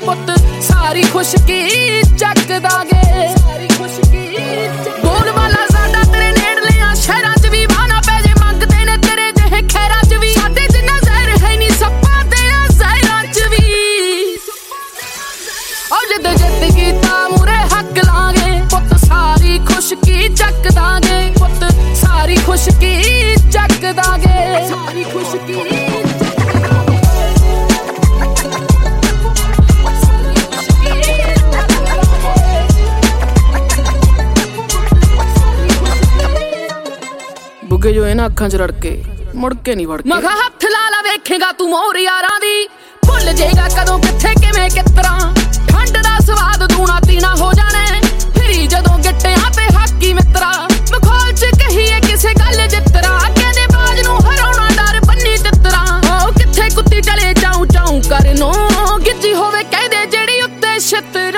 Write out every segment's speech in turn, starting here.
ਪੁੱਤ ਸਾਰੀ ਖੁਸ਼ਕੀ ਚੱਕ ਦਾਂਗੇ। ਬੋਲ ਵਾਲਾ ਸਾਡਾ ਤੇਰੇ ਨੇੜਲਿਆਂ ਸ਼ਹਿਰਾਂ ਚ ਵੀ ਵਾਹਣਾ ਪੈ ਜੇ ਮੰਗਦੇ ਨੇ ਤੇਰੇ ਜਿਹੇ ਖੈਰਾਂ ਚ ਵੀ। ਸਾਡੇ ਜਿੰਨਾ ਜ਼ਹਿਰ ਹੈ ਨੀ ਸੱਪਾਂ ਦੇ ਜ਼ਹਿਰਾਂ ਚ ਵੀ। ਉਹ ਜਿੱਦ ਜਿੱਤ ਕੀਤਾ ਮੂਰੇ ਹੱਕ ਲਾਂਗੇ ਪੁੱਤ ਸਾਰੀ ਖੁਸ਼ਕੀ ਚੱਕ ਦਾਂਗੇ। ਪੁੱਤ ਸਾਰੀ ਖੁਸ਼ਕੀ ਚੱਕ ਦਾਂਗੇ। ਸਾਰੀ ਖੁਸ਼ਕੀ ਬੁੱਗੇ ਜੋ ਇਹਨਾਂ ਅੱਖਾਂ ਚ ਰੜਕੇ ਮੁੜ ਕੇ ਨਹੀਂ ਵੜਕੇ। ਮਗਾ ਹੱਥ ਲਾ ਲਾ ਵੇਖੇਗਾ ਤੂੰ ਮੋਰ ਯਾਰਾਂ ਦੀ ਭੁੱਲ ਜੇਗਾ ਕਦੋਂ ਕਿੱਥੇ ਕਿਵੇਂ ਕਿਤਰਾ। ਠੰਡ ਦਾ ਸਵਾਦ ਦੂਣਾ ਤੀਣਾ ਹੋ ਜਾਣਾ ਫਿਰੀ ਜਦੋਂ ਗਿੱਟਿਆਂ ਤੇ ਹਾਕੀ ਮਿੱਤਰਾ। ਮਖੌਲ ਚ ਕਹੀਏ ਕਿਸੇ ਗੱਲ ਜਿੱਤਰਾ ਕਹਿੰਦੇ ਬਾਜ ਨੂੰ ਹਰਾਉਣਾ ਡਰ ਬੰਨੀ ਤਿੱਤਰਾ। ਉਹ ਕਿੱਥੇ ਕੁੱਤੀ ਚਲੇ ਚਾਉ ਚਾਉ ਕਰ ਨੂੰ ਗਿੱਜੀ ਹੋਵੇ ਕਹਿੰਦੇ ਜਿਹੜੀ ਉੱਤੇ ਛਿੱਤਰਾ।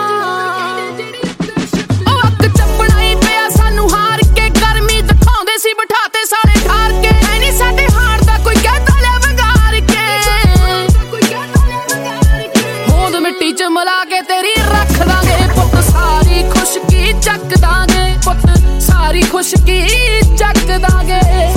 ਉਹ ਅੱਕ ਚੱਪਣਾ ਹੀ ਪਿਆ ਸਾਨੂੰ ਹਾਰ ਕੇ ਗਰਮੀ ਦਿਖਾਉਂਦੇ ਸੀ ਬਿਠਾ ਤੇ ਸਾਰੇ ਠਾਰ ਕੇ। ਐ ਨੀ ਸਾਡੇ ਹਾਰ ਦਾ ਕੋਈ ਕਹਿਤਾ ਲਿਆ ਵੰਗਾਰ ਕੇ। ਹੋਂਦ ਮਿੱਟੀ ਚ ਮਿਲਾ ਕੇ ਤੇਰੀ ਰੱਖ ਦਾਂਗੇ ਪੁੱਤ ਸਾਰੀ ਖੁਸ਼ਕੀ ਚੱਕ ਦਾਂਗੇ। ਪੁੱਤ ਸਾਰੀ ਖੁਸ਼ਕੀ ਚੱਕ ਦਾਂਗੇ।